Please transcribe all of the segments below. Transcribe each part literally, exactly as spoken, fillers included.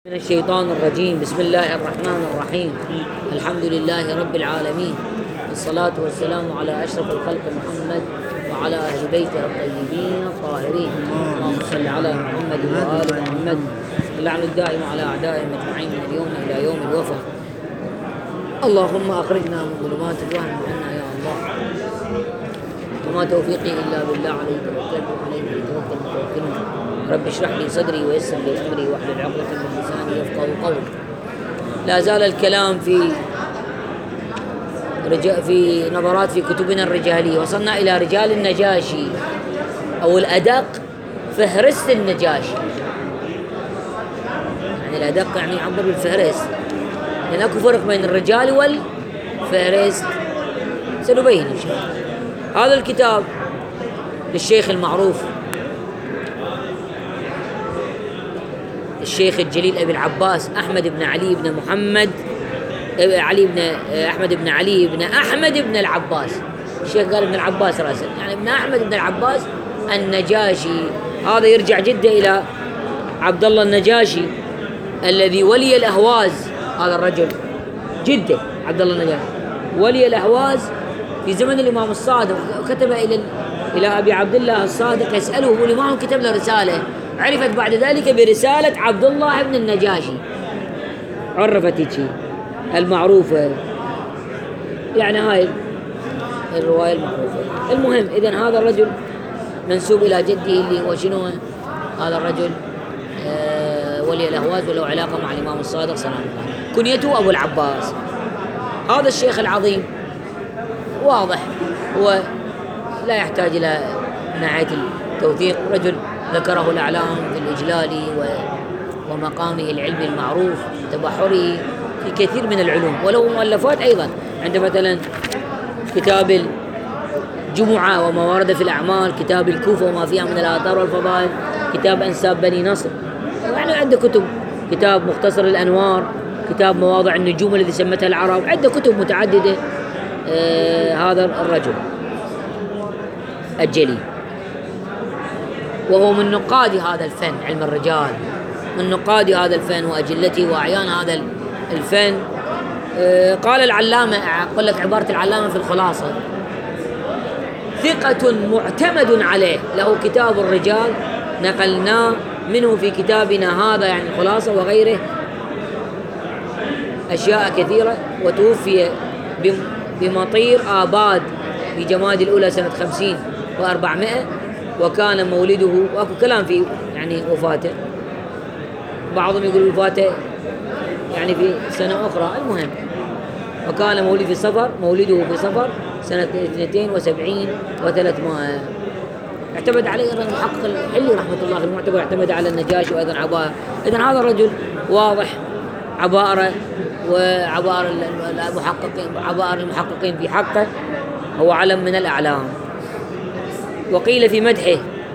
من الشيطان الرجيم. بسم الله الرحمن الرحيم. الحمد لله رب العالمين، والصلاة والسلام على أشرف الخلق محمد وعلى أهل بيته الطيبين الطاهرين. اللهم صل على محمد وآل محمد. اللعن الدائم على أعدائهم أجمعين من اليوم إلى يوم الوفاة. اللهم أخرجنا من ظلمات الوهم عنا يا الله، وما توفيقي إلا بالله، عليه توكلت وعليه يتوكل المتوكلون. رب اشرح لي صدري ويسر لي امري واحلل عقدة من لساني يفقهوا قولي. لا زال الكلام في رجا في نظرات في كتبنا الرجالية. وصلنا إلى رجال النجاشي، أو الأدق فهرست النجاشي. يعني الأدق يعني يعبر بالفهرست، لأن أكو فرق بين الرجال والفهرست، سنبين إن شاء الله. هذا الكتاب للشيخ المعروف الشيخ الجليل أبي العباس أحمد بن علي بن محمد علي بن أحمد بن علي بن أحمد بن العباس. الشيخ قال ابن العباس رأسا، يعني ابن أحمد بن العباس النجاشي. هذا يرجع جدا إلى عبد الله النجاشي الذي ولي الأهواز. هذا الرجل جدا عبد الله النجاشي ولي الأهواز في زمن الإمام الصادق، وكتب إلى إلى أبي عبد الله الصادق يسأله، والإمام كتب له رسالة عرفت بعد ذلك برسالة عبد الله بن النجاشي، عرفت هيك المعروفة. يعني هاي الرواية المعروفة. المهم، إذن هذا الرجل منسوب إلى جده اللي هو شنو؟ هذا الرجل آه ولي الأهواز وله علاقة مع الإمام الصادق سلام الله. كنيته أبو العباس. هذا الشيخ العظيم واضح، هو لا يحتاج إلى ناحية التوثيق، رجل ذكره الأعلام في الإجلالي ومقامه العلمي المعروف، تبحره في كثير من العلوم، وله مؤلفات أيضا. عند مثلا كتاب الجمعة وما ورد في الأعمال، كتاب الكوفة وما فيها من الآثار والفضائل، كتاب أنساب بني نصر، يعني عنده كتب، كتاب مختصر الأنوار، كتاب مواضع النجوم الذي سمتها العرب، عنده كتب متعددة. آه هذا الرجل الجليل، وهو من نقاد هذا الفن، علم الرجال، من نقاد هذا الفن وأجلته وأعيان هذا الفن. آه قال العلامة، أقول لك عبارة العلامة في الخلاصة: ثقة معتمد عليه، له كتاب الرجال نقلناه منه في كتابنا هذا، يعني الخلاصة، وغيره أشياء كثيرة. وتوفي بمطير آباد في جماد الأولى سنة خمسين وأربعمائة، وكان مولده، واكو كلام في يعني وفاته، بعضهم يقول وفاته يعني في سنة أخرى. المهم، وكان مولد في صفر، مولده في صفر سنة اثنتين وسبعين وثلاثمائة. اعتمد عليه أيضا المحقق الحلي رحمة الله في المعتبر، اعتمد على النجاشي وأيضا عبائر. إذن هذا الرجل واضح عبائره وعبائر المحققين، عبائر المحققين في حقه، هو علم من الأعلام. وقيل في مدحه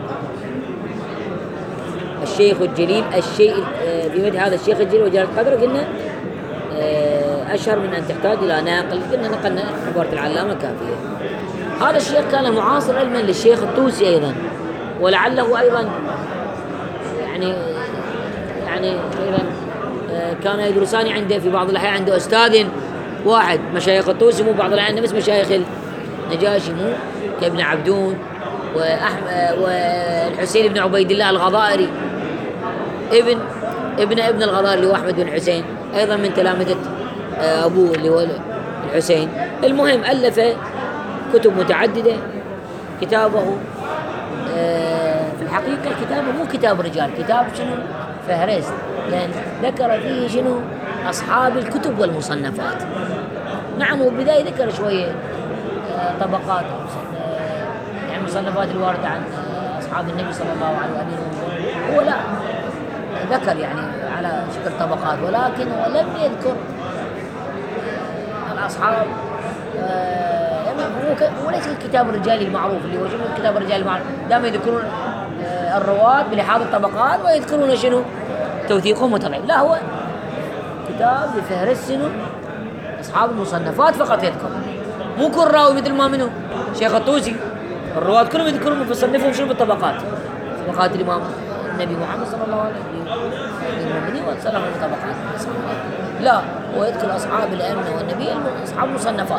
الشيخ الجليل، الشيء في مدح هذا الشيخ الجليل وجلالة قدره، قلنا أشهر من أن تحتاج إلى ناقل، قلنا نقلنا عبارة العلامة كافية. هذا الشيخ كان معاصر علما للشيخ الطوسي أيضا، ولعله أيضا يعني يعني أيضا كان يدرسان عنده في بعض الأحيان، عنده أستاذ واحد مشايخ الطوسي، مو بعض الأحيان نفس مشايخ النجاشي، مو كابن عبدون وأحمد والحسين بن عبيد الله الغضائري، ابن ابن ابن الغضائري اللي هو أحمد بن حسين، أيضا من تلامذة أبوه اللي هو الحسين. المهم، ألف كتب متعددة. كتابه في الحقيقة كتابه مو كتاب رجال، كتاب شنو؟ فهرست، لأن ذكر فيه شنو؟ أصحاب الكتب والمصنفات. نعم، وبداية ذكر شوية طبقات يعني مصنفات الواردة عن أصحاب النبي صلى الله عليه وسلم. هو لا ذكر يعني على شكل طبقات، ولكن هو لم يذكر الأصحاب. هو ليس الكتاب الرجالي المعروف اللي هو شنو الكتاب الرجالي المعروف، دائما يذكرون الرواة بلحاظ الطبقات، ويذكرون شنو توثيقهم وتضعيف. لا، هو كتاب بفهرس شنو أصحاب المصنفات فقط يذكر، مو كل راوي مثل ما منه شيخ الطوسي الرواة كلهم يذكرون بصنفهم شنو بالطبقات، طبقات الإمام النبي محمد صلى الله عليه وسلم سلف من طبقات الصحابة. لا، هو يذكر أصحاب الأئمة والنبي أصحاب المصنفات،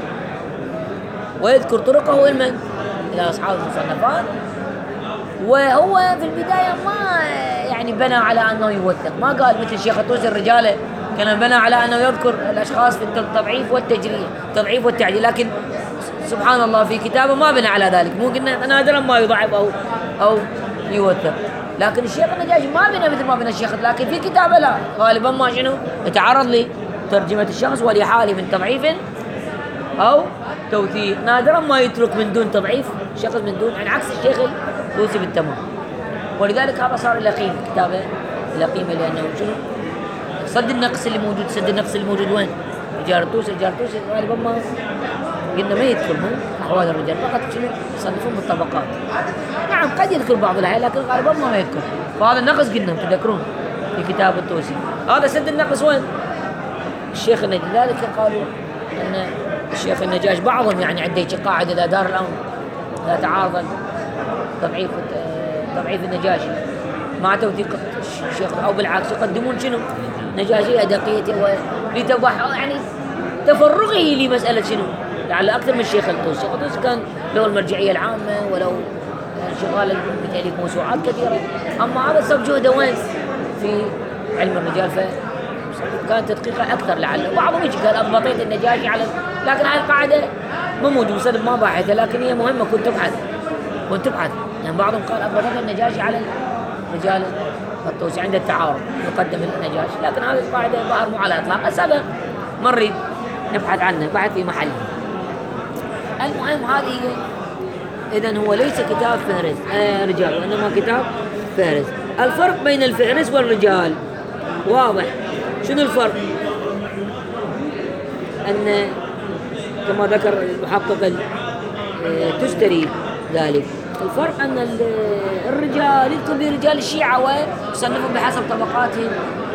ويذكر طرقه لمن؟ إلى أصحاب المصنفات. وهو في البداية ما يعني بنى على أنه يوثق، ما قال مثل الشيخ الطوسي الرجالة كان بنى على أنه يذكر الأشخاص في التضعيف والتجريح، التضعيف والتعديل، لكن سبحان الله في كتابه ما بنى على ذلك، ممكن نادرا ما يضعف أو أو يوثق. لكن الشيخ النجاشي ما بنى مثل ما بنى الشيخ، لكن في كتابه لا، غالبا ما شنو يتعرض لترجمة الشخص ولحاله من تضعيف أو توثيق، نادرا ما يترك من دون تضعيف شخص من دون، يعني عكس الشيخ الطوسي بالتمام. ولذلك هذا صار له قيمة، كتابه له قيمة، لأنه شنو سد النقص اللي موجود، سد النقص اللي موجود وين؟ رجال الطوسي، رجال الطوسي غالبا ما قلنا ما يذكر أحوال الرجال، فقط شنو يصنفون بالطبقات. نعم قد يذكر بعض الأحيان لكن غالبا ما يذكر، فهذا النقص قلنا تذكرون في كتاب الطوسي، هذا سد النقص وين؟ الشيخ النجاشي. لذلك قالوا أن الشيخ النجاشي بعضهم يعني عنده قاعدة إذا دار الأمر لا تعارض تضعيف تضعيف النجاشي مع توثيق الشيخ أو بالعكس يقدمون شنو؟ نجاشي أدقيته ولتبح يعني تفرغه لمسألة شنو؟ لعل أكثر من الشيخ الطوسي. الشيخ الطوسي كان له المرجعية العامة ولو شغال بتأليف موسوعات كثيرة، أما هذا صب جهده وين؟ في علم الرجال، فكان تدقيقه أكثر لعله. بعضهم يجي قال أضبطيت النجاشي على، لكن هاي القاعدة ما موجودة صدق ما باحثة، لكن هي مهمة كنت تبحث كنت تبحث يعني بعضهم قال أضبطيت النجاشي على رجال الطوسي عند التعارض يقدم النجاشي، لكن هذه القاعدة ظهر مو على إطلاق، بس هذا ما نريد نبحث عنه، بحث في محله. المهم هذه إذن هو ليس كتاب فهرس آه رجال، وإنما كتاب فهرس. الفرق بين الفهرس والرجال واضح. شنو الفرق؟ أن كما ذكر المحقق التستري ذلك، الفرق أن الرجال يذكر برجال الشيعة ويصنفهم بحسب طبقاتهم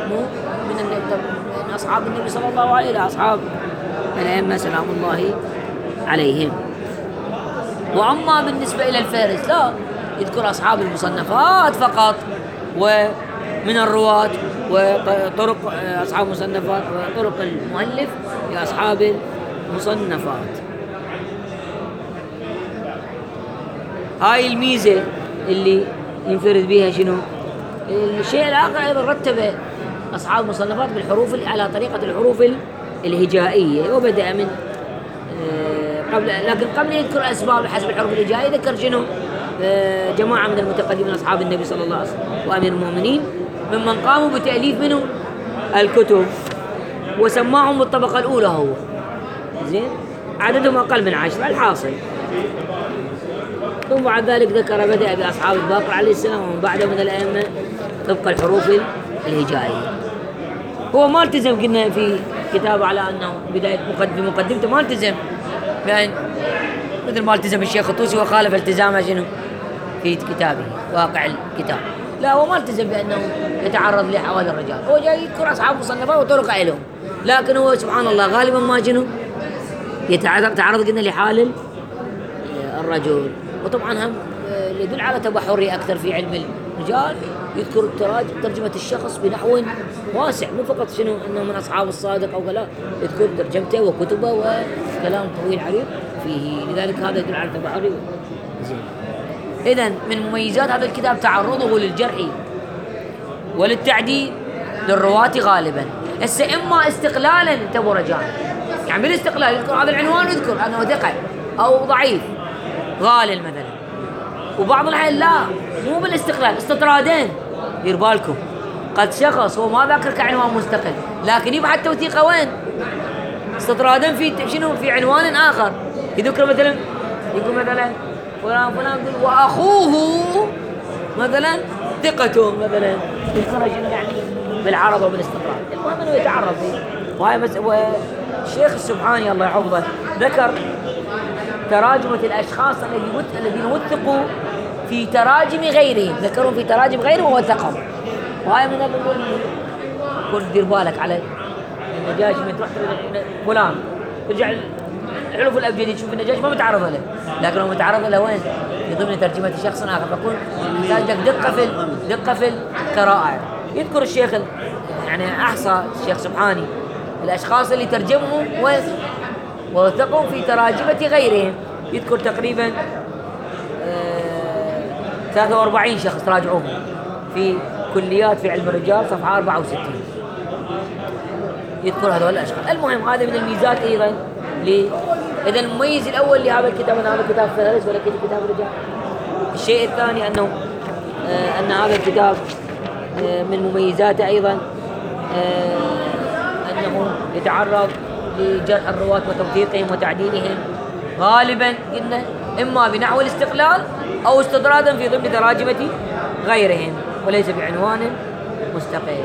من أصحاب النبي صلى الله عليه وسلم، أصحاب الأئمة سلام الله عليهم. وأما بالنسبة إلى الفهرس لا، يذكر أصحاب المصنفات فقط ومن الرواة وطرق أصحاب المصنفات وطرق المؤلف لأصحاب المصنفات. هاي الميزة اللي ينفرد بها شنو؟ الشيء الآخر أيضا رتب أصحاب المصنفات بالحروف على طريقة الحروف الهجائية، وبدأ من قبل، لكن قبل يذكر أسباب حسب الحروف الهجائية ذكر شنو؟ جماعة من المتقدمين أصحاب النبي صلى الله عليه وسلم وأمير المؤمنين ممن قاموا بتأليف منه الكتب وسماهم بالطبقة الأولى، هو زين عددهم أقل من عشرة الحاصل. ثم بعد ذلك ذكر بدأ بأصحاب الباقر عليه السلام ومن بعده من الأئمة طبق الحروف الهجائية. هو ما التزم قلنا في كتابه على أنه بداية مقدمة مقدمته ما التزم بأن مثل ما التزم الشيخ الطوسي وخالف التزامه شنو في كتابه واقع الكتاب، لا هو ما التزم بأنه يتعرض لأحوال الرجال، هو جاي يذكر أصحاب المصنفات وطرق لهم، لكن هو سبحان الله غالبا ما شنو يتعرض قلنا لحال الرجل. وطبعا هم يدل على تبحري أكثر في علم الرجال، يذكر ترجمة الشخص بنحو واسع، مو فقط شنو أنه من أصحاب الصادق أو لا، يذكر ترجمته وكتبه وكلام طويل عريض فيه، لذلك هذا يدل على تبحري. إذن من مميزات هذا الكتاب تعرضه للجرح وللتعديل للرواة غالبا، هسه إما استقلالا انتبهوا رجاء، يعني بالاستقلال يذكر هذا العنوان ويذكر أنه ثقة أو ضعيف غالل مثلا، وبعض الأحيان لا مو بالاستقلال، استطرادين. دير بالكم قد شخص هو ما ذكر كعنوان مستقل لكن يبحث توثيقه وين؟ استطرادين في شنو في عنوان آخر، يذكر مثلا يقول مثلا فلان فلان وأخوه مثلا ثقة مثلا، يذكرها شنو يعني بالعرض وبالاستطراد، المهم أنه يتعرض فيه. وهاي مس... والشيخ السبحاني الله يحفظه ذكر تراجمة الأشخاص الذين وثقوا في تراجم غيرهم، ذكروا في تراجم غيرهم ووثقهم. وهاي من الأمور كل دير بالك على النجاشي، من تروح فلان ترجع الحلف الأبجدي تشوف النجاشي ما متعرض له، لكن هو متعرض له وين؟ في ضمن ترجمة شخص آخر، فكون تحتاج دقة في دقة في القراءة، يذكر الشيخ ال- يعني أحصى الشيخ سبحاني الأشخاص اللي ترجمهم ووثقهم في تراجمة غيرهم. يذكر تقريبا آه ثلاثة وأربعين شخص راجعوهم في كليات في علم الرجال صفحة أربعة وستين، يذكر هذول الأشخاص. المهم هذا من الميزات أيضا ل إذا المميز الأول لهذا الكتاب أن هذا الكتاب فهرس ولكن كتاب الرجال. الشيء الثاني أنه آه أن هذا الكتاب آه من مميزاته أيضا آه أنه يتعرض لجرح الرواة وتوثيقهم وتعديلهم غالبا قلنا إما بنحو الاستقلال أو استطرادا في ضمن تراجمة غيرهم وليس بعنوان مستقل.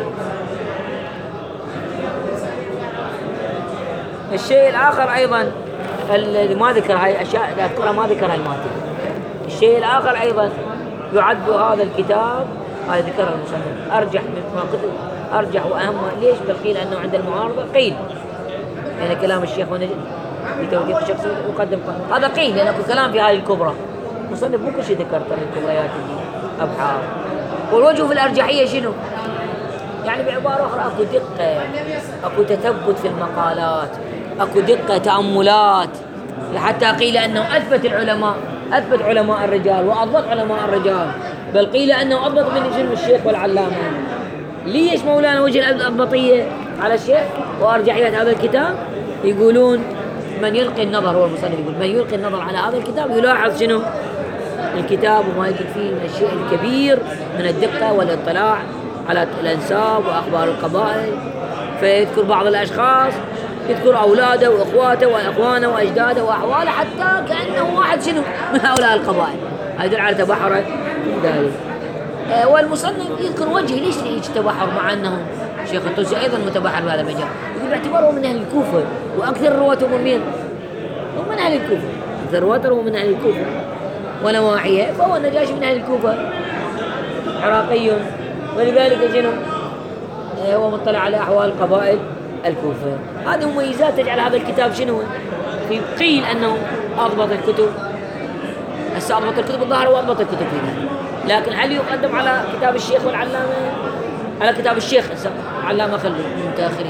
الشيء الآخر أيضا الذي ما ذكر هاي الأشياء أذكرها ما ذكرها الماتن. الشيء الآخر أيضا يعد هذا الكتاب هذا ذكرها المصنف أرجح مما كتب أرجح وأهم. ليش؟ بل قيل أنه عند المعارضة قيل يعني كلام الشيخ ونجد بتوثيق الشخصي يقدم هذا قيل لأنه كلام في هذه الكبرى. مصنف مو كل شيء ذكر ترى الكبريات اللي أبحاث. والوجه في الأرجحية شنو؟ يعني بعبارة أخرى أكو دقة، أكو تثبت في المقالات، أكو دقة تأملات، حتى قيل أنه أثبت العلماء أثبت علماء الرجال وأضبط علماء الرجال، بل قيل أنه أضبط من جلم الشيخ والعلامة. ليش مولانا وجه الأضبطية على الشيخ وأرجحية هذا الكتاب؟ يقولون من يلقي النظر، هو المصنف يقول من يلقي النظر على هذا الكتاب يلاحظ شنو؟ الكتاب وما يجد فيه من الشيء الكبير من الدقة والاطلاع على الأنساب وأخبار القبائل، فيذكر بعض الأشخاص يذكر أولاده وأخواته وأخوانه وأجداده وأحواله حتى كأنه واحد شنو من هؤلاء القبائل. هذا يدل على تبحر ذلك. آه والمصنف يذكر وجه ليش يجي تبحر مع أنه الشيخ الطوسي أيضا متبحر بهذا المجال. يقول باعتباره من أهل الكوفة وأكثر رواته من مين؟ هو من أهل الكوفة، أكثر رواته هو من أهل الكوفة ونواحيها، فهو النجاشي من أهل الكوفة عراقي، ولذلك شنو هو مطلع على أحوال قبائل الكوفة. هذه مميزات تجعل هذا الكتاب شنو في قيل أنه أضبط الكتب. هسه أضبط الكتب الظاهر وأضبط الكتب فيها، لكن هل يقدم على كتاب الشيخ والعلامة؟ على كتاب الشيخ العلامة خلوا متأخرين.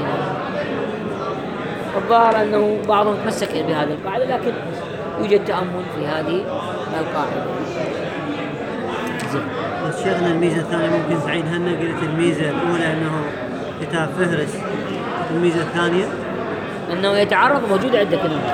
الظاهر أنه بعضهم تمسك بهذه القاعدة، لكن يوجد تأمل في هذه القاعدة. بس شيخنا الميزة الثانية ممكن تعيدها لنا؟ قلت الميزة الأولى أنه كتاب فهرس، الميزة الثانية أنه يتعرض موجود عندك هنا.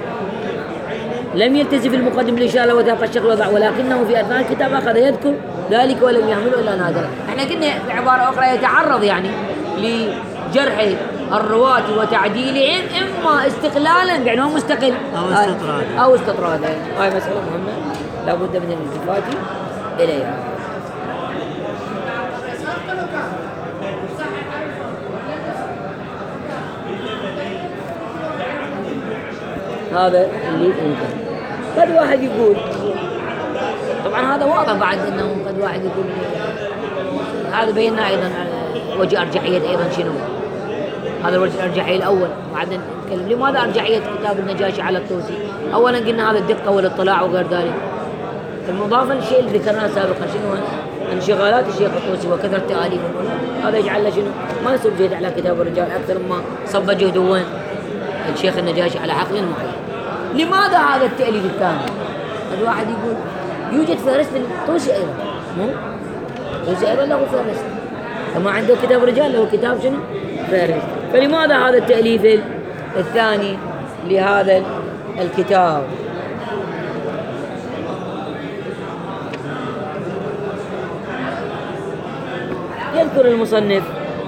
لم يلتزم في المقدم الإشارة وثاق الشيخ الوضع، ولكنه في أثناء الكتاب أخذ يذكر ذلك ولم يعمله إلا نادرا. احنا قلنا بعبارة أخرى يتعرض يعني لجرح الرواة وتعديلهم إما استقلالا بعنوان مستقل أو استطرادا أو استطرادا. هاي مسألة مهمة لابد من الالتفات إليها. هذا اللي يمكن. قد واحد يقول طبعا هذا واضح بعد انه قد واحد يقول هذا بينا ايضا وجه ارجحيه ايضا شنو؟ هذا الوجه الارجحيه الاول. وبعدين نتكلم لماذا ارجحيه كتاب النجاشي على الطوسي؟ اولا قلنا هذا الدقه والاطلاع وغير ذلك. المضافه للشيء اللي ذكرناه سابقا شنو؟ انشغالات الشيخ الطوسي وكثره تاليفه، هذا يجعل له شنو؟ ما يصب جهد على كتاب الرجال اكثر ما صب جهده وين؟ الشيخ النجاشي على حقل معين. لماذا هذا التأليف الثاني؟ الواحد يقول يوجد فهرس للطوسي أيضا، مو؟ الطوسي أيضا له فهرس، كما عنده كتاب رجال له كتاب شنو؟ فهرس. فلماذا هذا التأليف الثاني لهذا الكتاب؟ يذكر المصنف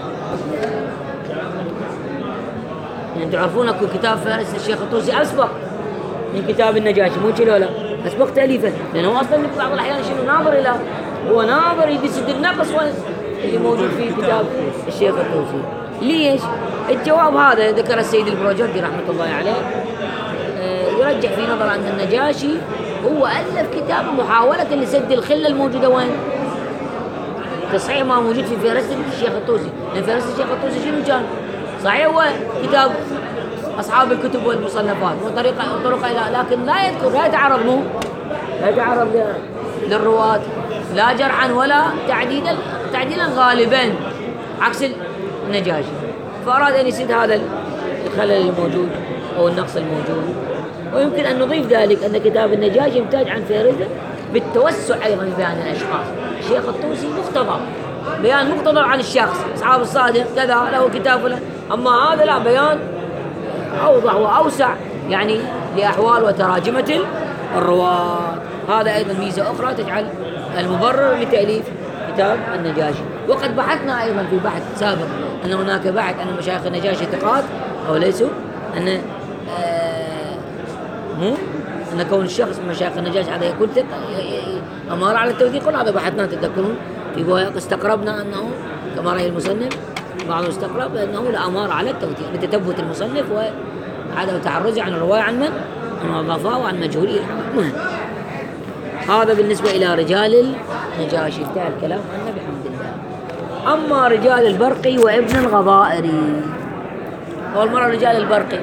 يعني تعرفون اكو كتاب فارس الشيخ الطوسي اسبق من كتاب النجاشي، مو كذا ولا اسبق تاليفه، لانه اصلا في بعض الاحيان شنو ناظر الى هو ناظر يسد النقص اللي موجود في كتاب الشيخ الطوسي. ليش؟ الجواب هذا ذكر السيد البروجردي رحمه الله عليه يرجح في نظر ان النجاشي هو الف كتاب محاوله لسد الخله الموجوده وين؟ تصحيح ما موجود في فهرسة الشيخ الطوسي، لأن فهرسة الشيخ الطوسي شنو كان؟ صحيح هو كتاب أصحاب الكتب والمصنفات وطريقة طرق إلى، لكن لا يذكر لا يتعرض مو لا يتعرض للرواة لا جرحا ولا تعديلا تعديلا غالبا عكس النجاشي، فأراد أن يسد هذا الخلل الموجود أو النقص الموجود. ويمكن أن نضيف ذلك أن كتاب النجاشي يمتاز عن فهرسه بالتوسع أيضا في بيان الأشخاص. الشيخ الطوسي مقتضب، بيان مقتضب عن الشخص، أصحاب الصادق كذا له كتاب فلان، أما هذا لا، بيان أوضح وأوسع يعني لأحوال وتراجمة الرواة. هذا أيضا ميزة أخرى تجعل المبرر لتأليف كتاب النجاشي. وقد بحثنا أيضا في بحث سابق أن هناك بحث أن مشايخ النجاشي ثقات أو ليسوا، أن آه مو أن كون الشخص من مشايخ النجاشي هذا يكون ثقة أمارة على التوثيق. كل هذا بحثنا تذكرون في بوايق، استقربنا أنه كما رأي المصنف بعضهم استقرب أنه لا أمارة على التوثيق بتثبت المصنف وعدم تعرضه عن الرواية عن من؟ عن الضعفاء وعن مجهولي الحال. هذا بالنسبة إلى رجال النجاشي، انتهى الكلام عنه بحمد الله. أما رجال البرقي وابن الغضائري، أول مرة رجال البرقي.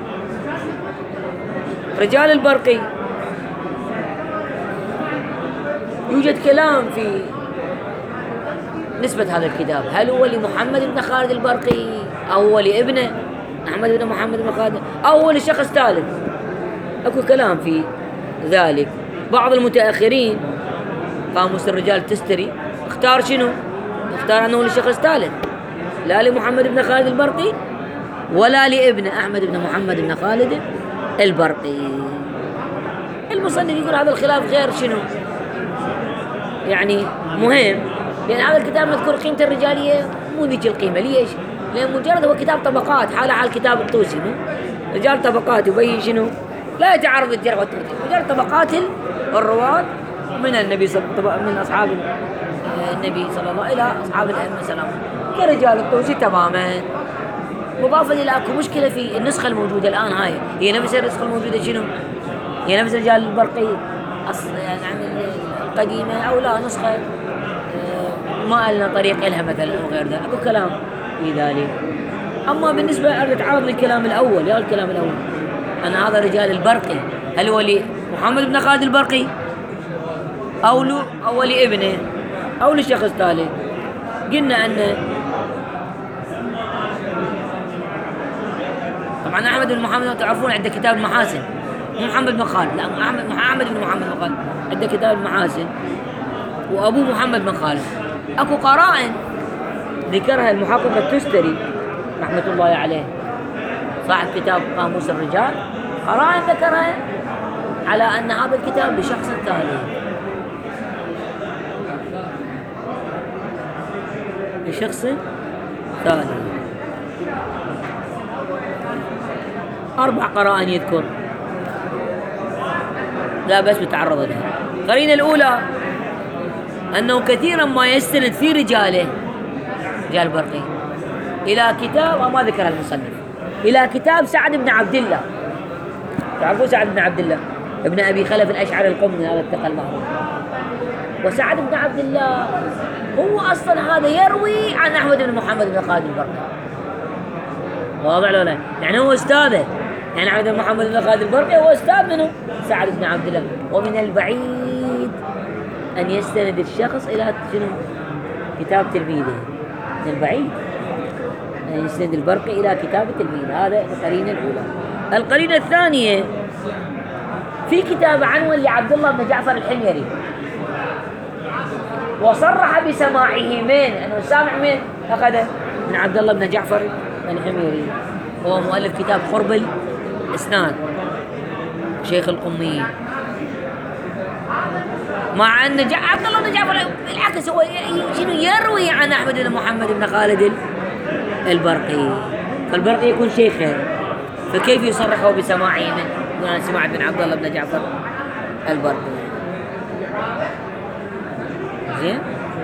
رجال البرقي يوجد كلام في نسبة هذا الكتاب، هل هو لمحمد بن خالد البرقي أو هو لابنه أحمد بن محمد بن خالد أو هو لشخص ثالث؟ أكو كلام في ذلك. بعض المتأخرين قاموس الرجال التستري اختار شنو؟ اختار أنه لشخص ثالث، لا لمحمد بن خالد البرقي ولا لابنه أحمد بن محمد بن خالد البرقي. المصنف يقول هذا الخلاف غير شنو يعني مهم، لأن هذا الكتاب مذكور قيمته الرجالية مو ذيك القيمة. ليش؟ لأن مجرد هو كتاب طبقات، حاله حال كتاب الطوسي، رجال طبقات يبين شنو لا يتعارض الجرح والتعديل، مجرد طبقات الرواة من النبي صلى الله عليه وسلم، من أصحاب النبي صلى الله عليه وسلم إلى أصحاب الأئمة سلام كرجال الطوسي تماما. مضافا إلى أكو مشكلة في النسخة الموجودة الآن، هاي هي نفس النسخة الموجودة شنو؟ هي نفس رجال البرقي أصل يعني القديمة أو لا نسخة ما لنا طريق إلها مثلا أو غير ذلك، أكو كلام في ذلك. أما بالنسبة أتعرض للكلام الأول، يا الكلام الأول أن هذا رجال البرقي هل هو لمحمد بن خالد البرقي أو له أو لابنه أو لشخص ثالث؟ قلنا أن طبعا أحمد بن محمد تعرفون عنده كتاب المحاسن، مو محمد بن خالد، لا أحمد أحمد بن محمد بن خالد عنده كتاب المحاسن، وأبوه محمد بن خالد. أكو قرائن ذكرها المحقق التستري رحمة الله عليه صاحب كتاب قاموس الرجال، قرائن ذكرها على أن هذا الكتاب لشخص ثالث، لشخص ثالث. أربع قرائن يذكر لا بس بتعرض لها. القرينة الأولى أنه كثيرا ما يستند في رجاله رجال البرقي إلى كتاب وما ذكر المصنف، إلى كتاب سعد بن عبد الله. تعرفون سعد بن عبد الله ابن أبي خلف الأشعري القمي، هذا الثقة المعروف. وسعد بن عبد الله هو أصلا هذا يروي عن أحمد بن محمد بن خالد البرقي، واضح ولا لا؟ يعني هو أستاذه، يعني أحمد بن محمد بن خالد البرقي هو أستاذ منه سعد بن عبد الله. ومن البعيد أن يستند الشخص إلى شنو؟ كتاب تلميذه، من البعيد أن يستند البرقي إلى كتاب تلميذه. هذا القرينة الأولى. القرينة الثانية في كتاب عنون لعبد الله بن جعفر الحميري، وصرح بسماعه من أنه سامع من أخذه من عبد الله بن جعفر الحميري، هو مؤلف كتاب قرب الإسناد شيخ القمي. مع أن عبد الله بن جعفر بالعكس هو شنو يروي عن أحمد بن محمد بن خالد البرقي، فالبرقي يكون شيخه، فكيف يصرحه بسماعه من؟ يقول أنا سمعت من عبد الله بن جعفر البرقي. زين؟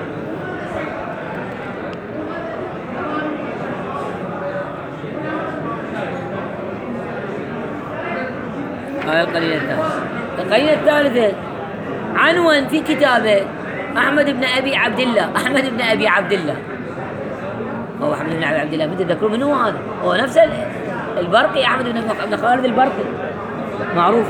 هاي القرينة الثالثة. القرينة الثالثة عنوان في كتابه أحمد بن أبي عبد الله، أحمد بن أبي عبد الله، هو أحمد بن أبي عبد الله بدي تذكرون من هو هذا؟ هو نفس البرقي، أحمد بن خالد البرقي معروف.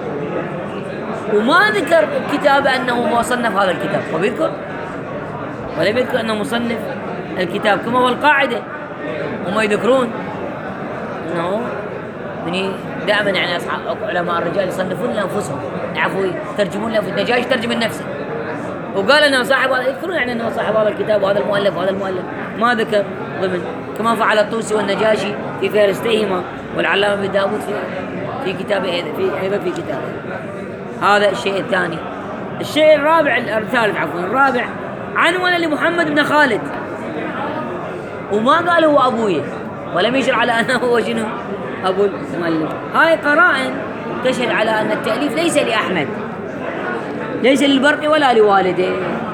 وما ذكر كتابه أنه صنف هذا الكتاب، هو بيذكر ولم يذكر أنه مصنف الكتاب كما هو القاعدة. هم يذكرون أنه من دائما يعني أصحاب علماء الرجال يصنفون لأنفسهم، يعرفوا يترجمون لأنفسهم. النجاشي ترجم النفس وقال أنه صاحب هذا، يذكرون يعني أنه صاحب هذا الكتاب وهذا المؤلف وهذا المؤلف، ما ذكر ضمن، كما فعل الطوسي والنجاشي في فهرستيهما، والعلامة ابن داود في في كتابه في أيضا في كتابه. هذا الشيء الثاني. الشيء الرابع الثالث عفوا الرابع عنون لمحمد بن خالد، وما قال هو أبوه، ولم يشر على أنه هو شنو أبو المؤلف. هاي قرائن تشهد على أن التأليف ليس لأحمد، ليس للبرقي ولا لوالده.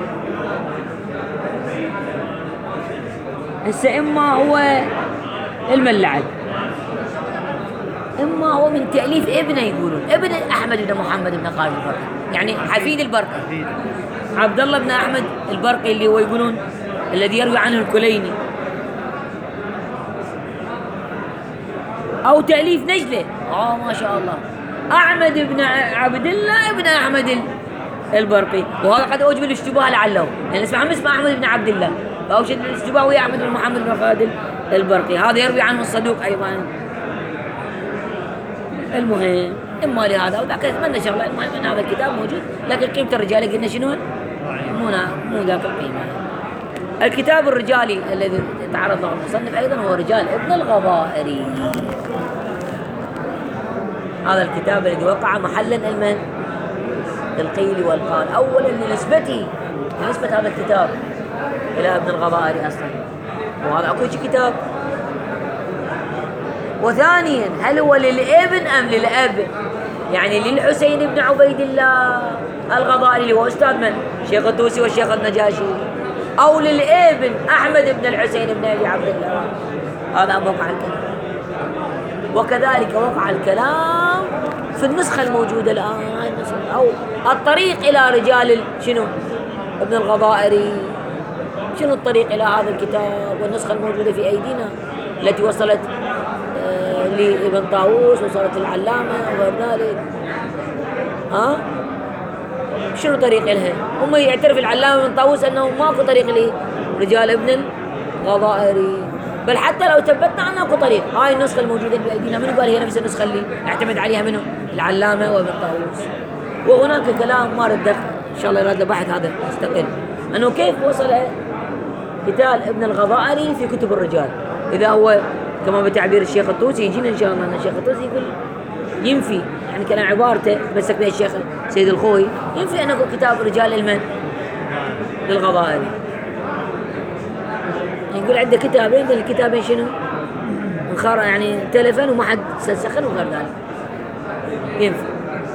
هسه إما هو الملعب، إما هو من تأليف ابنه، يقولون ابن أحمد بن محمد بن خالد البرقي، يعني حفيد البرقي عبد الله بن أحمد البرقي، اللي هو يقولون الذي يروي عنه الكليني، أو تأليف نجلة. آه ما شاء الله، أحمد بن عبد الله ابن أحمد البرقي، وهذا قد أوجب الاشتباه لعله، يعني اسمه اسمه أحمد بن عبد الله، فأوجب الاشتباه ويا أحمد بن محمد بن خالد البرقي. هذا يروي عنه الصدوق أيضا. المهم إما لهذا أو ذاك، أتمنى إن شاء الله المهم أن هذا الكتاب موجود، لكن قيمة الرجال قلنا شنو؟ مو مو ذاك القيمة. الكتاب الرجالي الذي تعرض له المصنف أيضا هو رجال ابن الغضائري. هذا الكتاب الذي وقع محلا المن القيل والقال، أولا لنسبته لنسبة هذا الكتاب إلى ابن الغضائري أصلا، وهذا أكو كتاب. وثانيا هل هو للابن أم للأب؟ يعني للحسين بن عبيد الله الغضائري اللي هو أستاذ من؟ شيخ الطوسي والشيخ النجاشي، أو للابن أحمد بن الحسين بن أبي عبد الله؟ هذا وقع الكلام. وكذلك وقع الكلام في النسخة الموجودة الآن، أو الطريق إلى رجال شنو؟ ابن الغضائري. شنو الطريق إلى هذا الكتاب والنسخة الموجودة في أيدينا التي وصلت آه لابن طاووس، وصلت العلامة وغير ذلك؟ ها؟ شنو طريق لها؟ هم يعترف العلامة ابن طاووس أنه ماكو طريق لرجال ابن الغضائري، بل حتى لو ثبتنا أنه اكو طريق. هاي النسخة الموجودة بأيدينا منو قال هي نفس النسخة اللي اعتمد عليها منه؟ العلامة وابن طاووس. وهناك كلام ما رد إن شاء الله يراد له بحث هذا مستقل، أنه كيف وصل قتال ابن الغضائري في كتب الرجال، إذا هو كما بتعبير الشيخ الطوسي يجينا إن شاء الله أن الشيخ الطوسي يقول ينفي، يعني كلام عبارته مسك به الشيخ سيد الخوي، ينفي أنه كتاب رجال المن للغضائري. يقول عنده كتابين، الكتابين شنو؟ انخار يعني تلفن وما حد سخن وغير ذلك، ينفي.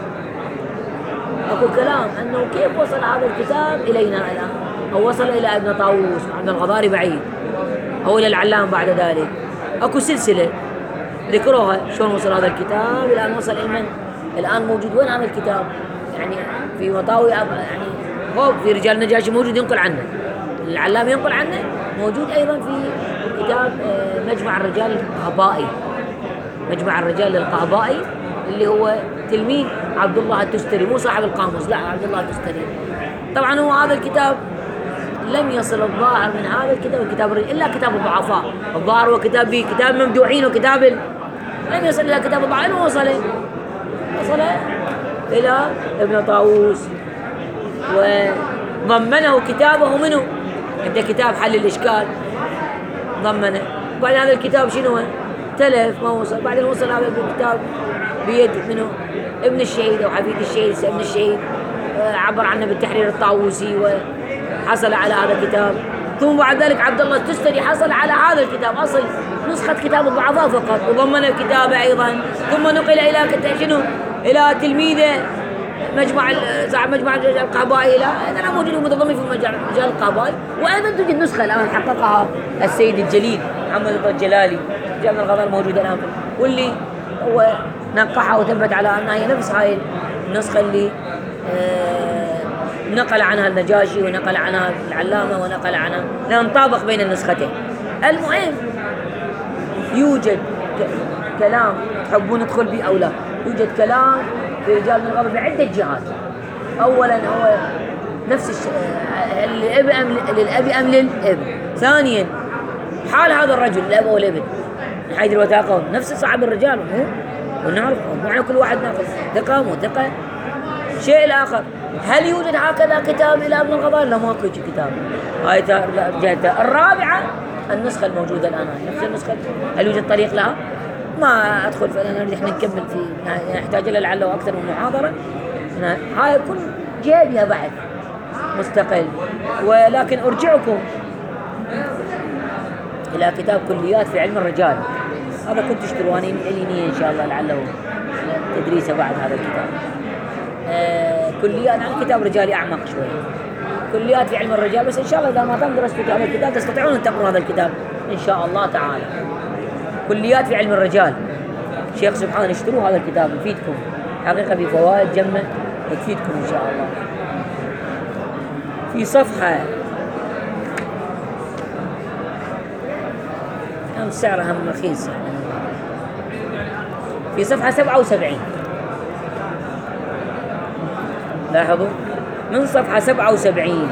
اكو كلام انه كيف وصل هذا الكتاب الينا الان، او وصل الى ابن طاووس وابن الغضائري بعيد، او الى العلام بعد ذلك. اكو سلسله ذكروها شلون وصل هذا الكتاب الان، وصل المن الان موجود. وين هذا الكتاب؟ يعني في مطاوي، يعني هو في رجال النجاشي موجود ينقل عنه، العلام ينقل عنه، موجود ايضا في كتاب مجمع الرجال القهبائي، مجمع الرجال القهبائي اللي هو تلميذ عبد الله التستري، مو صاحب القاموس، لا عبد الله التستري. طبعا هو هذا الكتاب لم يصل الظاهر من هذا الكتاب الكتاب الا كتاب الضعفاء، الظاهر هو كتاب به كتاب ممدوحين وكتاب لم يصل الى كتاب الضعفاء، وصل وصل الى ابن طاووس وضمنه كتابه منه. عنده كتاب حل الاشكال ضمنه، بعد هذا الكتاب شنو تلف ما وصل، بعدين وصل هذا الكتاب بيد منه ابن الشهيد او حفيد الشهيد ابن الشهيد، عبر عنه بالتحرير الطاووسي وحصل على هذا الكتاب. ثم بعد ذلك عبد الله التستري حصل على هذا الكتاب، اصل نسخه كتاب الضعفاء فقط، وضمن كتابه ايضا، ثم نقل الى شنو؟ الى تلميذه مجمع صاحب مجمع القهبائي، الى انا موجود متضمن في مجال القهبائي. وايضا توجد نسخه الان حققها السيد الجليل محمد الجلالي، جامع الغضائر موجوده الان، واللي هو نقحها وثبت على انها هي نفس هاي النسخه اللي آه نقل عنها النجاشي ونقل عنها العلامه ونقل عنها، لان طابق بين النسختين. المهم يوجد كلام تحبون ندخل به او لا، يوجد كلام في رجال من الغضب بعدة جهات. اولا هو نفس الشيء، للاب ام للاب ام للاب. ثانيا حال هذا الرجل الأب والابن من حيث الوثاقة نفس صاحب الرجال مو ونعرف معنى كل واحد ناقص ثقة مو ثقة. الشيء الآخر هل يوجد هكذا كتاب إلى ابن القضاء؟ لا ماكو كتاب. هاي جهتها الرابعة النسخة الموجودة الآن نفس النسخة هل يوجد طريق لها؟ ما أدخل فأنا نريد إحنا نكمل في نحتاج إلى لعله أكثر من محاضرة. هاي كل جهة بها بحث مستقل. ولكن أرجعكم إلى كتاب كليات في علم الرجال، هذا كنت تشترواني إليني إن شاء الله لعله تدريسه بعد هذا الكتاب. آه كليات عن كتاب رجالي أعمق شوي، كليات في علم الرجال، بس إن شاء الله إذا ما تم درستوا هذا الكتاب تستطيعون أن تقرأوا هذا الكتاب إن شاء الله تعالى. كليات في علم الرجال شيخ سبحان، اشتروا هذا الكتاب يفيدكم حقيقة بفوائد جمة تفيدكم إن شاء الله. في صفحة هم سعرها هم رخيص يعني، في صفحة سبعة وسبعين لاحظوا من صفحة سبعة وسبعين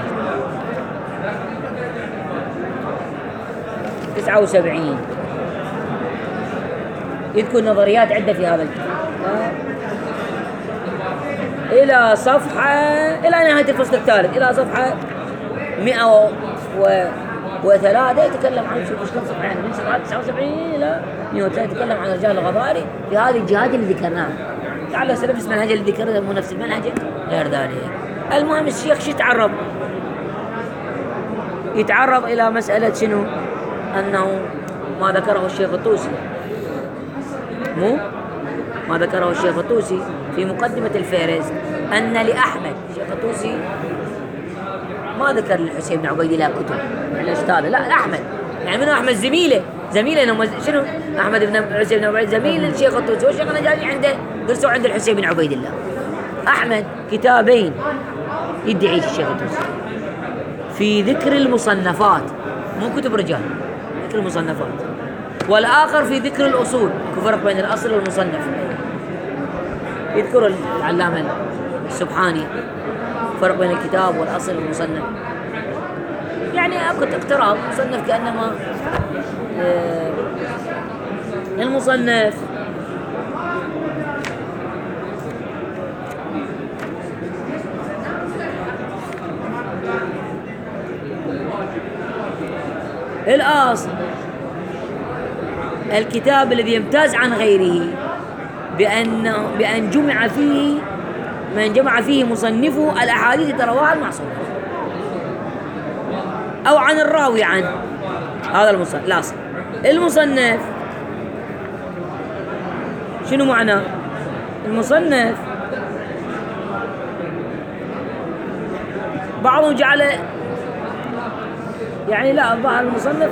تسعة وسبعين يذكر نظريات عدة في هذا الكتاب إلى صفحة إلى نهاية الفصل الثالث إلى صفحة مئة وثلاثة يتكلم عن شوف كم صفحة يعني من صفحة تسعة وسبعين إلى مئة وثلاثة يتكلم عن الرجال الغضاري في هذه الجهات اللي ذكرناها. لعل سلف اسم المنهج اللي ذكرناه مو نفس المنهج غير ذلك. المهم الشيخ شو يتعرض؟ يتعرض إلى مسألة شنو؟ أنه ما ذكره الشيخ الطوسي مو ما ذكره الشيخ الطوسي في مقدمة الفهرست أن لأحمد الشيخ الطوسي ما ذكر للحسين بن عبيد الله كتب الأستاذ لا أحمد يعني منه أحمد زميله زميله شنو أحمد بن حسين بن عبيد زميل الشيخ الطوسي والشيخ النجاشي عنده درسوا عند الحسين بن عبيد الله. أحمد كتابين يدعي الشيخ الطوسي في ذكر المصنفات مو كتب رجال ذكر المصنفات، والآخر في ذكر الأصول كفرق بين الأصل والمصنف. يذكر العلامة السبحاني فرق بين الكتاب والأصل والمصنف، يعني أكو اقتراب مصنف كأنما آه المصنف الأصل الكتاب الذي يمتاز عن غيره بأن بأن جمع فيه من جمع فيه مصنفه الأحاديث ترواها المعصومة أو عن الراوي عنه. هذا المصنف الأصل. المصنف شنو معناه؟ المصنف بعضهم جعل يعني لا الظاهر المصنف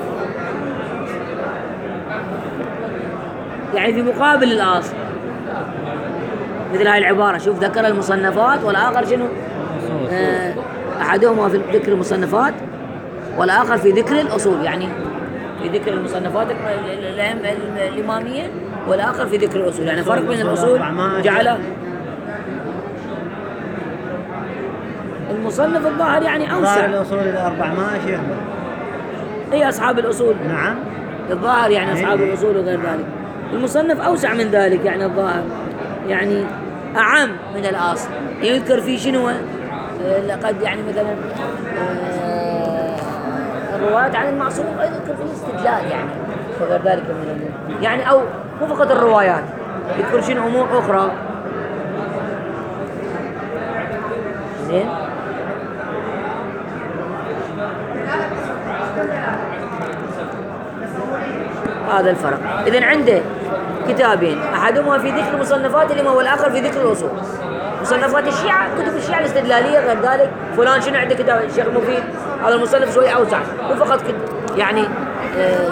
يعني في مقابل الأصل مثل هاي العبارة شوف ذكر المصنفات والآخر شنو آه أحدهما في ذكر المصنفات والآخر في ذكر الأصول، يعني في ذكر المصنفات الإمامية والآخر في ذكر الأصول، يعني فرق بين الأصول جعل المصنف الظاهر يعني أوسع. الأصول الأربع ما شيخ هي أصحاب الأصول نعم الظاهر يعني أصحاب الأصول وغير ذلك. المصنف أوسع من ذلك يعني الظاهر يعني أعم من الأصل، يذكر فيه شنو لقد يعني مثلا الروايات عن المعصوم يذكر فيه استدلال يعني وغير ذلك من الأمور يعني، أو مو فقط الروايات يذكر شنو أمور أخرى. زين هذا الفرق. إذن عنده كتابين أحدهما في ذكر مصنفات الإمام والآخر في ذكر الأصول. مصنفات الشيعة كتب الشيعة الاستدلالية غير ذلك فلان شنو عنده كتاب الشيخ المفيد هذا المصنف شوي أوسع مو فقط يعني آه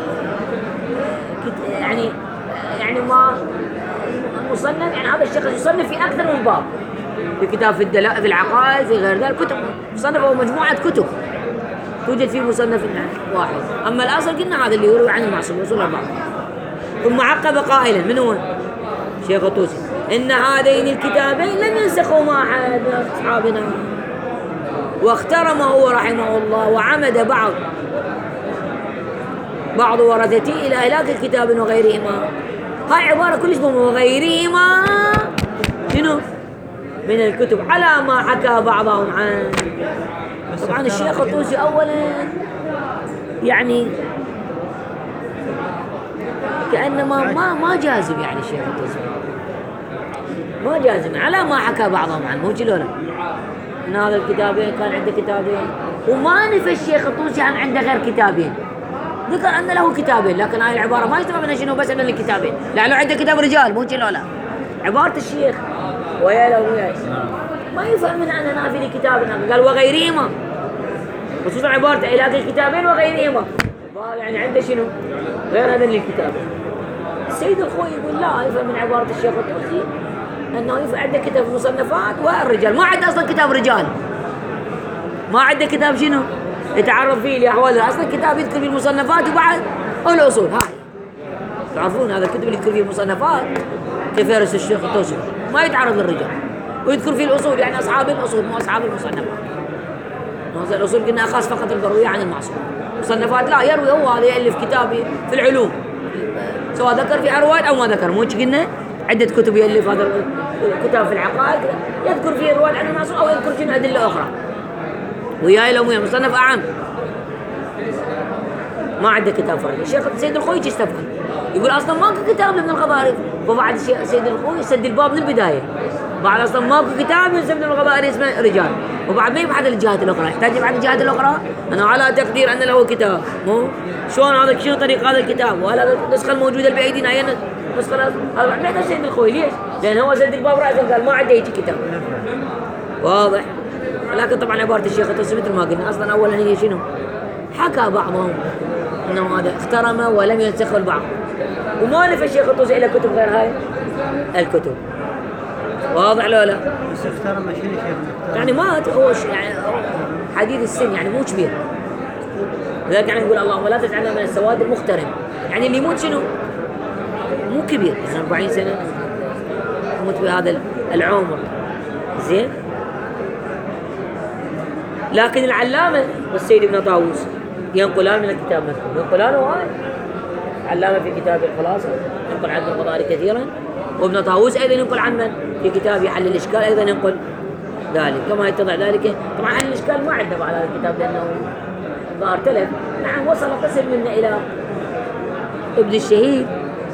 يعني يعني ما المصنف يعني هذا الشيخ يصنف في أكثر من باب في كتاب في الدلائل في العقائد في غير ذلك كتب مصنف أو مجموعة كتب توجد فيه مصنف واحد. أما الأصل قلنا هذا اللي يروي عن المعصوم الأصول أربعة. ثم عقب قائلا من هو؟ شيخ الطوسي إن هذين الكتابين لم ينسخوا مع أحد من أصحابنا واخترمه رحمه الله وعمد بعض بعض ورثتي إلى إهلاك الكتاب وغيرهما. هاي عبارة كلش مهمة، وغيرهما شنو؟ من الكتب على ما حكى بعضهم عنه. طبعا الشيخ الطوسي أولا يعني كأنما ما ما جازم، يعني الشيخ الطوسي ما جازم على ما حكى بعضهم عنه، مو كذا ان هذا الكتابين كان عنده كتابين، وما نفى الشيخ الطوسي عن عنده غير كتابين، ذكر ان له كتابين، لكن هاي العباره ما يستوعب منها شنو بس ان الكتابين، لانه عنده كتاب رجال مو كذا. لا عباره الشيخ ويا له ويا ما يفهم من ان نافي لكتاب، قال وغيرهما، خصوصا عباره علاج الكتابين وغيرهما، يعني عنده شنو غير هذين الكتابين. السيد الخوي يقول لا، يفهم من عباره الشيخ الطوسي انه يفهم عنده كتاب مصنفات والرجال، ما عنده اصلا كتاب رجال، ما عنده كتاب شنو يتعرض فيه لاحوال، اصلا كتاب يذكر فيه المصنفات وبعد الاصول. هاي تعرفون هذا الكتب اللي يذكر فيه المصنفات كفارس الشيخ الطوسي ما يتعرض للرجال، ويذكر فيه الاصول، يعني اصحاب الاصول مو اصحاب المصنفات. مثلا الاصول قلنا خاص فقط البرويه عن المعصوم، مصنفات لا، يروي هو هذا يالف كتاب في العلوم سواء ذكر في روايات او ما ذكر، مو قلنا عده كتب يالف هذا الكتاب في العقائد يذكر فيه روايات عن المعصوم او يذكر فيه ادله اخرى، وياي لو مصنف اعم ما عنده كتاب فرعي. الشيخ سيد الخوي يستفهم يقول اصلا ماكو كتاب من الغضارف، وبعد الشيخ سيد الخوي يسد الباب من البدايه، بعد اصلا ماكو كتاب ينسب من الغضارف اسمه رجال، وبعد ما يبحث الجهات الاخرى، يحتاج يبحث الجهات الاخرى انه على تقدير ان له كتاب، مو شلون هذا شنو طريق هذا الكتاب، وهذا النسخه الموجوده بايدينا هي نسخه هذا ما يحتاج سيد الخوي. ليش؟ لان هو سد الباب راسا قال ما عنده هيك كتاب واضح. لكن طبعا عباره الشيخ الطوسي مثل ما قلنا اصلا اولا هي شنو؟ حكى بعضهم انه هذا اخترم ولم ينسخ البعض، وما نفى الشيخ الطوسي الى كتب غير هاي الكتب، واضح لو لا؟ بس اخترم شنو شيخ؟ يعني مات هو يعني حديث السن، يعني مو كبير، لذلك يعني نقول اللهم لا تجعلنا من السواد المخترم، يعني اللي يموت شنو؟ مو كبير، يعني أربعين سنه يموت بهذا العمر زين. لكن العلامه والسيد ابن طاووس ينقلان من الكتاب نفسه، ينقلان وهاي علامه في كتاب الخلاصه ينقل عن القضاري كثيرا، وابن طاووس ايضا ينقل عن من في كتاب حل الاشكال ايضا ينقل ذلك، كما يتضح ذلك. طبعا حل الاشكال ما عندنا على الكتاب لانه ظهر تلف، نعم وصل قسم منه الى ابن الشهيد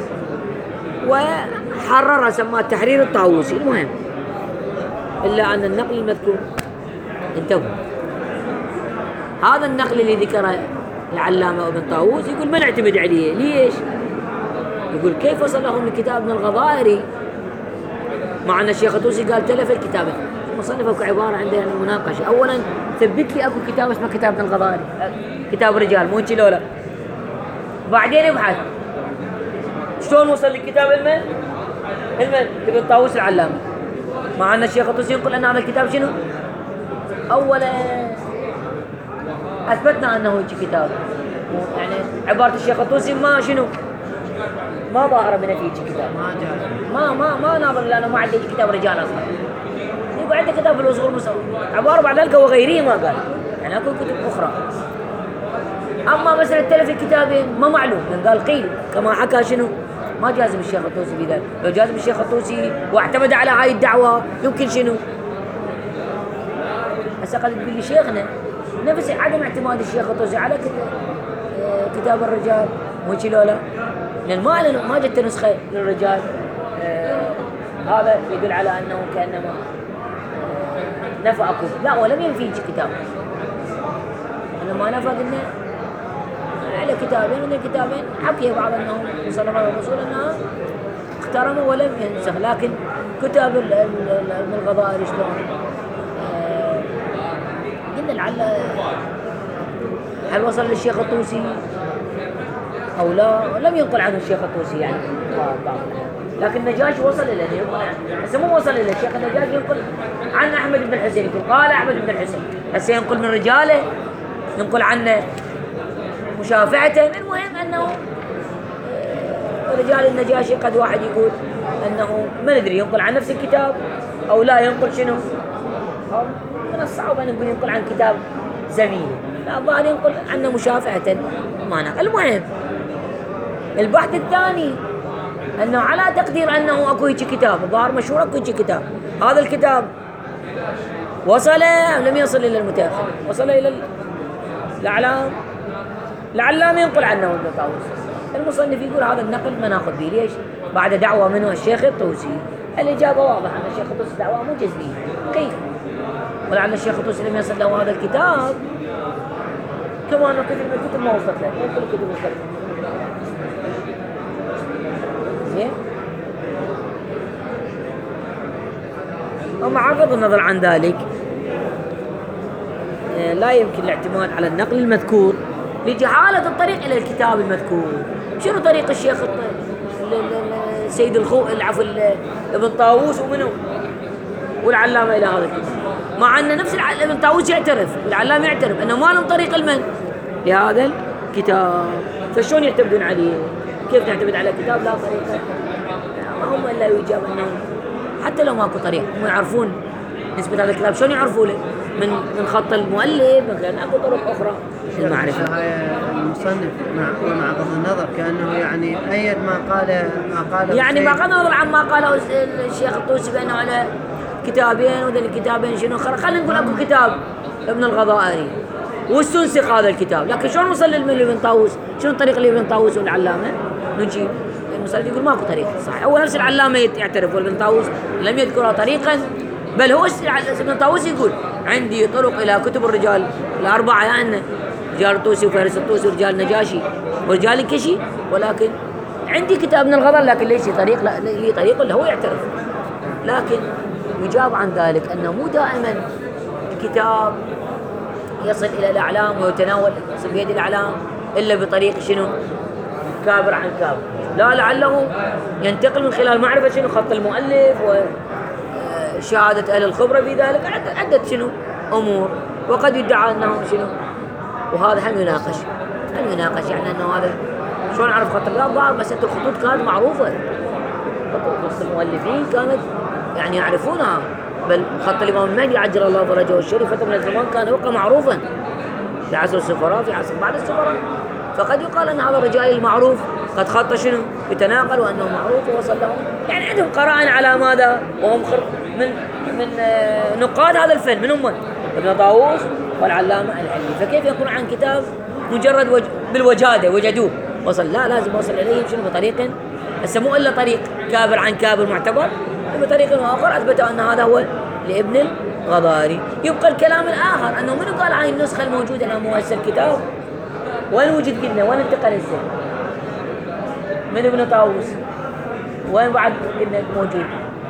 وحرر سماه التحرير الطاووسي. المهم الا ان النقل المذكور انتهوا. هذا النقل اللي ذكره العلامه ابن طاووس يقول ما نعتمد عليه. ليش؟ يقول كيف وصل لهم الكتاب من الغضائري مع ان الشيخ الطوسي قال تلف الكتاب؟ المصنف اكو عباره عنده يعني مناقشه. اولا ثبت لي اكو كتاب اسمه كتاب من الغضائري، كتاب رجال مو انت لولا، بعدين ابحث شلون وصل للكتاب المن المن ابن طاووس العلامه، مع ان الشيخ الطوسي يقول ان هذا الكتاب شنو؟ اولا اثبتنا انه هيك كتاب، يعني عباره الشيخ الطوسي ما شنو؟ ما ظاهره من فيه كتاب، ما جاز، ما ما ما ناظر لانه ما عنده كتاب رجال اصلا. يقول عنده كتاب في الاصول المسوي عباره بعد ذلك وغيره ما قال، يعني اكو كتب اخرى. اما مساله تلف الكتابين ما معلوم، يعني قال قيل كما حكى شنو؟ ما جازم الشيخ الطوسي بذلك، لو جازم الشيخ الطوسي واعتمد على هاي الدعوه يمكن شنو؟ هسه قد تقول لي شيخنا نفس عدم اعتماد الشيخ الطوسي على كتاب الرجال مو لولا، لان ما ما جت نسخه للرجال. آه هذا يدل على انه كانما آه نفى اكو، لا ولم ينفي كتاب، لما نفى قلنا على كتابين، من الكتابين حكي بعض انهم مصنفات الرسول انها اخترموا ولم ينسخ، لكن كتاب ابن الغضائر شلون؟ آه قلنا لعل هل وصل للشيخ الطوسي او لا؟ لم ينقل عنه الشيخ الطوسي يعني بعض، لكن النجاشي وصل اليه، ينقل عنه. هسه مو وصل اليه الشيخ النجاشي، ينقل عن احمد بن الحسين، يقول قال احمد بن الحسين، هسه ينقل من رجاله، ينقل عنه مشافعة. المهم انه رجال النجاشي قد واحد يقول انه ما ندري ينقل عن نفس الكتاب او لا ينقل شنو، أو من الصعب ان نقول ينقل عن كتاب زميله، لا الظاهر ينقل عنه مشافعة ما نقل. المهم البحث الثاني أنه على تقدير أنه أكو هيك كتاب، الظاهر مشهور أكو هيك كتاب، هذا الكتاب وصل أم لم يصل إلى المتأخر؟ وصل إلى الأعلام، العلام ينقل عنه ابن طاووس. المصنف يقول هذا النقل ما ناخذ به، ليش؟ بعد دعوة منه الشيخ الطوسي. الإجابة واضحة أن الشيخ الطوسي دعوة مو جزمية، كيف؟ ولعل الشيخ الطوسي لم يصل له هذا الكتاب كما أنه كتب الكتب ما وصلت له، مو كل الكتب وصلت له. زين؟ ومع بغض النظر عن ذلك لا يمكن الاعتماد على النقل المذكور لجهالة الطريق إلى الكتاب المذكور. شنو طريق الشيخ سيد الخو العفو ابن طاووس ومنه والعلامة إلى هذا الكتاب، مع أن نفس ابن طاووس يعترف والعلامة يعترف أنه ما لهم طريق المن لهذا الكتاب، فشون يعتمدون عليه؟ كيف نعتمد على كتاب لا طريقة؟ ما هم إلا يجاب أنهم حتى لو ماكو طريق هم يعرفون نسبة هذا الكتاب، شلون يعرفوا له؟ من من خط المؤلف مثلا، اكو طرق اخرى المعرفة. المصنف مع مع بغض النظر كأنه يعني أيد ما قاله ما قاله يعني ما قال نظر عن ما قاله الشيخ الطوسي بأنه على كتابين وذل الكتابين شنو خرج. خلينا نقول اكو كتاب ابن الغضائري واستنسخ هذا الكتاب، لكن شلون وصل لابن طاووس؟ شنو الطريق اللي ابن طاووس والعلامة؟ نجيب المصنف يقول ماكو طريق صحيح. هو نفس العلامة يعترف وابن طاووس لم يذكر طريقا، بل هو ابن طاووس يقول عندي طرق إلى كتب الرجال الأربعة، يعني رجال الطوسي وفارس الطوسي ورجال النجاشي ورجال الكشي، ولكن عندي كتاب ابن الغضر لكن ليس طريق، لا لي طريق اللي هو يعترف. لكن يجاب عن ذلك أنه مو دائما الكتاب يصل إلى الأعلام ويتناول يصل بيد الأعلام إلا بطريق شنو؟ كابر عن كابر، لا لعله ينتقل من خلال معرفة شنو خط المؤلف وشهادة أهل الخبرة في ذلك، عدة شنو أمور، وقد يدعى أنه شنو، وهذا هم يناقش هم يناقش يعني أنه هذا شلون نعرف خط الظاهر. بس الخطوط كانت معروفة، خط المؤلفين كانت يعني يعرفونها، بل خط الإمام المهدي عجل الله فرجه الشريف فترة من الزمان كان يبقى معروفا في عصر السفراء في عصر بعد السفراء، فقد يقال أن هذا الرجال المعروف قد خط شنو يتناقل وأنه معروف ووصل لهم، يعني عندهم قرائن على ماذا، وهم من من نقاد هذا الفن، من هم ابن طاووس والعلامة العلي. فكيف يكون عن كتاب مجرد وج... بالوجادة وجدوه وصل؟ لا، لازم وصل إليهم شنو بطريق، هسه مو إلا طريق كابر عن كابر معتبر، بطريق آخر أثبتوا أن هذا هو لابن الغضاري. يبقى الكلام الآخر أنه منو قال عن النسخة الموجودة الآن مو هسه الكتاب؟ وين وجد قلنا؟ وين انتقل هسه؟ من ابن طاووس؟ وين بعد قلنا موجود؟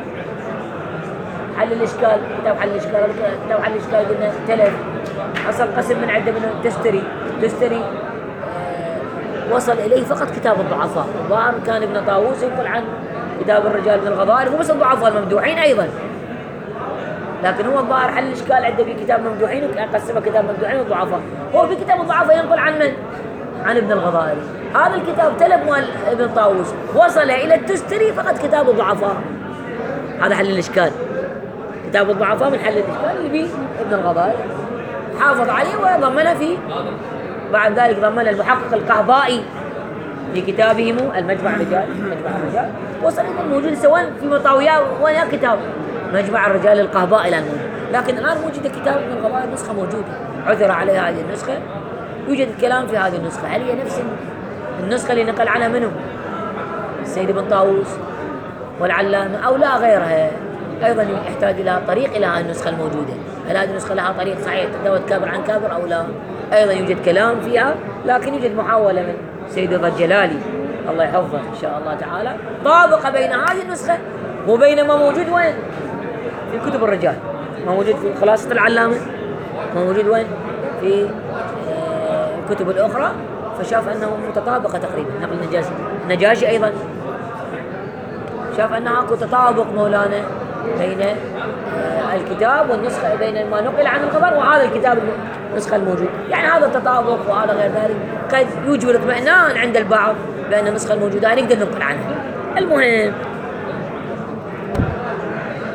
حل الإشكال، كتاب حل الإشكال، كتاب حل الإشكال قلنا تلف، أصل قسم من عند ابن تستري تستري آه وصل إليه فقط كتاب الضعفاء. الظاهر كان ابن طاووس ينقل عن كتاب الرجال من الغضائر، مو بس الضعفاء الممدوحين أيضا، لكن هو الظاهر حل الإشكال عنده في كتاب ممدوحين وقسمه كتاب ممدوحين والضعفاء. هو في كتاب الضعفاء ينقل عن من؟ عن ابن الغضائر. هذا الكتاب تلف مال ابن طاووس وصل إلى التستري فقط كتاب الضعفاء، هذا حل الإشكال. كتاب الضعفاء من حل الإشكال اللي به ابن الغضائر حافظ عليه وضمنه فيه، بعد ذلك ضمن المحقق القهبائي في كتابه المجمع الرجال مجمع الرجال، وصل إلى الموجود سواء في مطاوياه ويا كتاب مجمع الرجال القهبائي الآن موجود، لكن الآن موجود كتاب ابن الغضائر نسخة موجودة عثر عليها هذه النسخة، يوجد الكلام في هذه النسخة. هل هي نفس النسخة اللي نقل عنها منه السيد ابن طاووس والعلامة أو لا غيرها؟ أيضا يحتاج إلى طريق إلى هذه النسخة الموجودة، هل هذه النسخة لها طريق صحيح تتناول كابر عن كابر أو لا؟ أيضا يوجد كلام فيها، لكن يوجد محاولة من سيد رضا الجلالي الله يحفظه إن شاء الله تعالى طابق بين هذه النسخة وبين ما موجود وين؟ في كتب الرجال، ما موجود في خلاصة العلامة، ما موجود وين؟ في الكتب الأخرى، فشاف أنه متطابقة تقريبا. نقل النجاشي النجاشي أيضا شاف أنها أكو تطابق مولانا بين الكتاب والنسخة، بين ما نقل عن الخبر وهذا الكتاب النسخة الموجود، يعني هذا التطابق وهذا غير ذلك قد يوجب الاطمئنان عند البعض بأن النسخة الموجودة نقدر ننقل عنها. المهم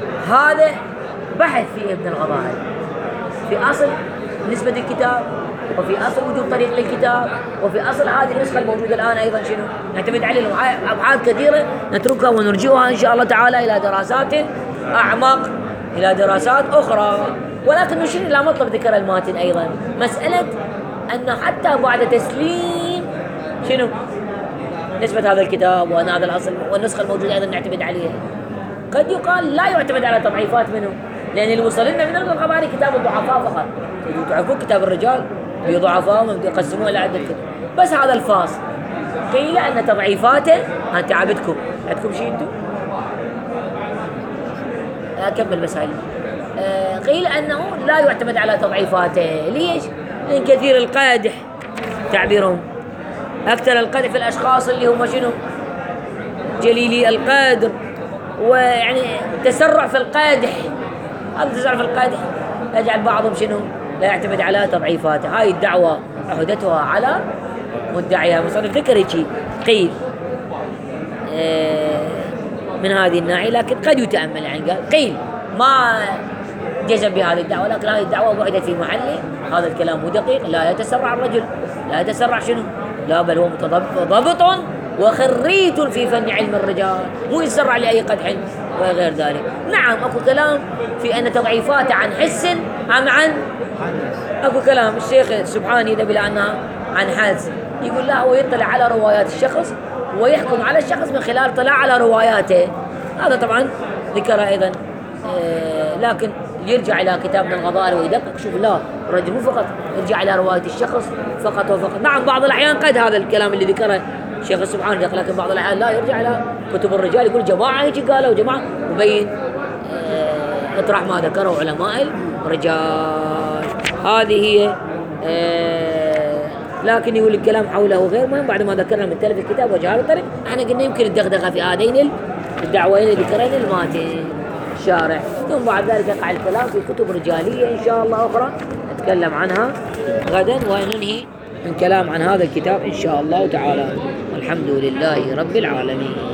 هذا بحث في ابن الغضائر في أصل نسبة الكتاب وفي أصل وجود طريق للكتاب، وفي أصل هذه النسخة الموجودة الآن أيضا شنو؟ نعتمد عليه. أبحاث كثيرة نتركها ونرجعها إن شاء الله تعالى إلى دراسات أعمق، إلى دراسات أخرى. ولكن نشير إلى مطلب ذكر الماتن أيضا، مسألة أنه حتى بعد تسليم شنو؟ نسبة هذا الكتاب وأن هذا الأصل والنسخة الموجودة أيضا نعتمد عليها. قد يقال لا يعتمد على تضعيفات منه، لأن اللي وصل لنا من الخباري كتاب الضعفاء فقط. تعرفون كتاب الرجال بضعفاء يقسموه إلى عدة كتب، بس هذا الفاصل. قيل أن تضعيفاته أنت عبدكم عندكم شيء أنتم؟ أكمل بس هاي. آه قيل أنه لا يعتمد على تضعيفاته. ليش؟ لأن كثير القادح تعبيرهم، أكثر القدح في الأشخاص اللي هم شنو؟ جليلي القدر، ويعني تسرع في القادح. هذا التسرع في القادح يجعل بعضهم شنو؟ لا يعتمد على تضعيفاته. هاي الدعوة عهدتها على مدعيها. مصنف ذكر هيك قيل آه من هذه الناحية، لكن قد يتأمل. يعني قال قيل ما جزم بهذه الدعوة، لكن هذه الدعوة بعدت في محله. هذا الكلام مو دقيق. لا يتسرع الرجل، لا يتسرع شنو؟ لا، بل هو متضبط وخريت في فن علم الرجال، مو يتسرع لأي قدح وغير ذلك. نعم أكو كلام في أن تضعيفاته عن حس أم عن أكو كلام الشيخ سبحانه إذا بلا أنها عن حس. يقول لا، هو يطلع على روايات الشخص ويحكم على الشخص من خلال طلاع على رواياته. هذا طبعا ذكر أيضا. آه لكن يرجع إلى كتاب من الغضائر ويدقق. شوف، لا، الرجل مو فقط يرجع إلى رواية الشخص فقط وفقط. نعم بعض الأحيان قد هذا الكلام اللي ذكره الشيخ سبحانه، لكن بعض الأحيان لا، يرجع إلى كتب الرجال يقول جماعة هيك قالوا جماعة، وبين آه اطرح ما ذكره علماء الرجال. هذه هي. آه لكن يقول الكلام حوله غير مهم بعد ما ذكرنا من تلف الكتاب وجهال الطريق. احنا قلنا يمكن الدغدغة في هذين الدعوين اللي ذكرين الماتن الشارع، ثم بعد ذلك يقع الكلام في كتب رجالية إن شاء الله أخرى نتكلم عنها غدا، وننهي الكلام عن هذا الكتاب إن شاء الله تعالى. والحمد لله رب العالمين.